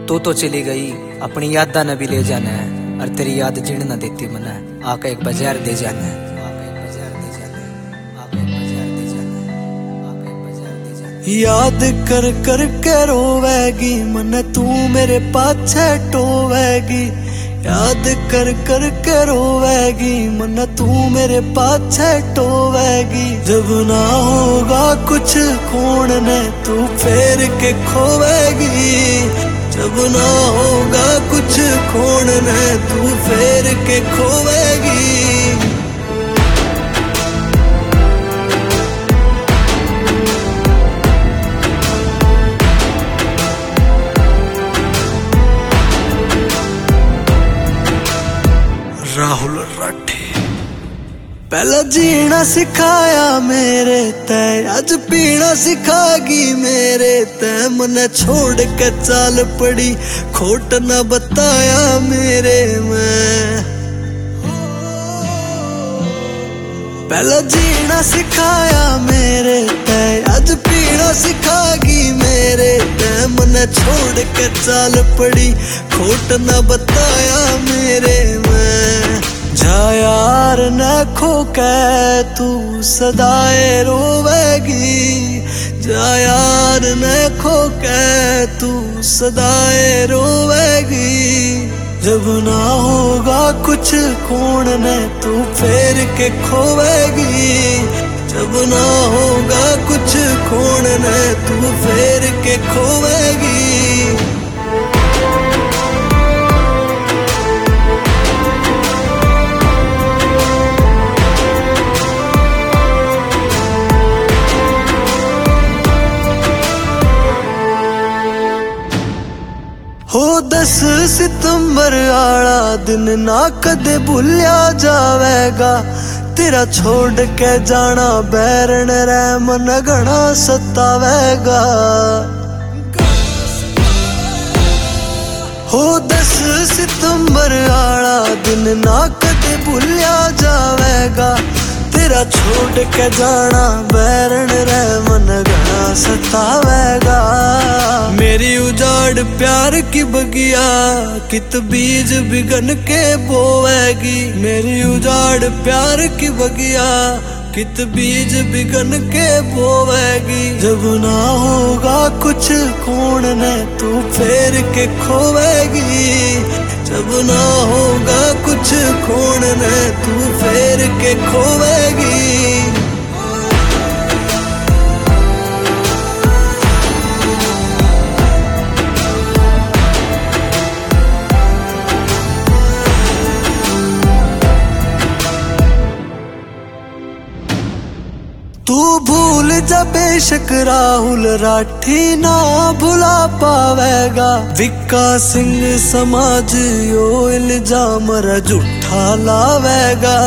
तू तो चली गई अपनी यादा न भी ले जाना है, और तेरी याद जिण न देती मना आका एक बाजार दे जाना है। याद कर कर के रोवेगी मन तू मेरे पाछे टोवेगी, याद कर कर के रोवेगी मन तू मेरे पाछे टोवेगी। जब ना होगा कुछ खून ने तू फेर के खोवेगी, जब ना होगा कुछ खून ने तू फेर के खोवेगी। राहुल राठी पहला जीना सिखाया मेरे तय, आज पीना सिखागी मेरे तय। मन छोड़ के चाल पड़ी खोट न बताया मेरे मैं, पहला जीना सिखाया मेरे तय, आज पीना सिखागी मेरे तय। मन छोड़ के चाल पड़ी खोट न बताया मेरे मैं। जा यार न खो के तू सदाए रोवेगी, जा यार न खो के तू सदाए रोवेगी। जब ना होगा कुछ खून ने तू फेर के खोवेगी, जब ना होगा कुछ खून ने तू फेर के खोवेगी। हो 10 सितंबर आला दिन ना कदे भुलिया जावेगा, तेरा छोड़ के जाना बैरन रै मन घना सतावेगा। हो 10 सितंबर आला दिन ना कदे भुलिया जावेगा, तेरा छोड़ के जाना बैरन रै मन घना सतावेगा। मेरी उजाड़ प्यार की बगिया कित बीज बिगन के बोवेगी, मेरी उजाड़ प्यार की बगिया कित बीज बिगन के बोवेगी। जब ना होगा कुछ खून ने तू फेर के खोवेगी, जब ना होगा कुछ खून ने तू फेर के खोवेगी। तू भूल जा बेशक राहुल राठी ना भुला पावेगा, विक्का सिंह समाज यो इल्जाम रा झूठा लावेगा।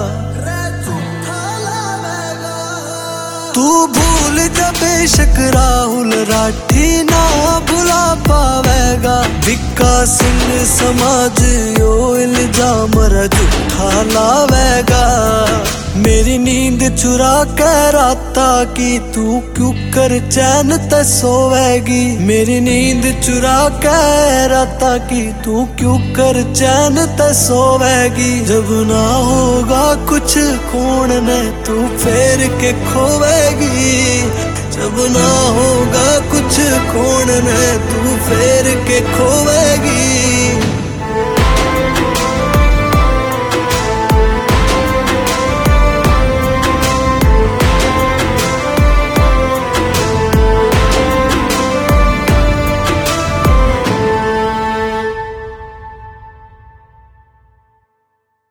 तू भूल जा बेशक राहुल राठी ना भुला पावेगा, विक्का सिंह समाज यो इल्जाम रा झूठा लावेगा। मेरी नींद चुरा के राता की तू क्यों कर चैन ते सोवेगी, मेरी नींद चुरा के राता की तू क्यों कर चैन ते सोवेगी। जब ना होगा कुछ खून ने तू फेर के खोवेगी, जब ना होगा कुछ खून ने तू फेर के खोवेगी।